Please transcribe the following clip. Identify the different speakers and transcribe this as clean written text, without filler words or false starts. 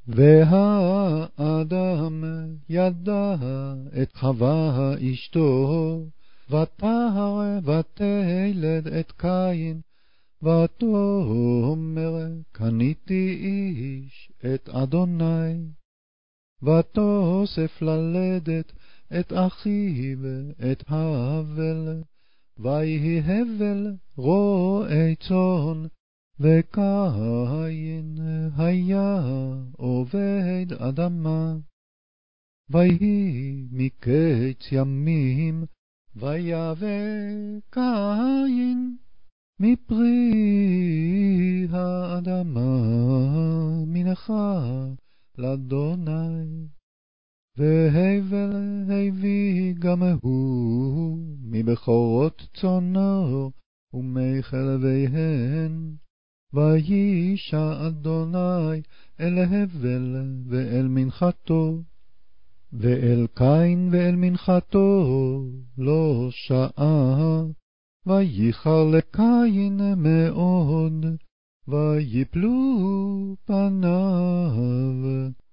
Speaker 1: והאדם ידע את חווה אשתו, ותהר ותלד את קין, ותאמר קניתי איש את אדוני, ותוסף ללדת את אחיו את הבל, ויהי הבל רועי צאן, וקין היה עובד אדמה. ויהי מקץ ימים, ויבא קין מפרי האדמה מנחה לאדוני. והבל הביא גם הוא מבכורות צאנו ומחלביהן. וישע אדוני אל הבל ואל מנחתו, ואל קין ואל מנחתו לא שעה. וייחר לקין מאוד, ויפלו פניו.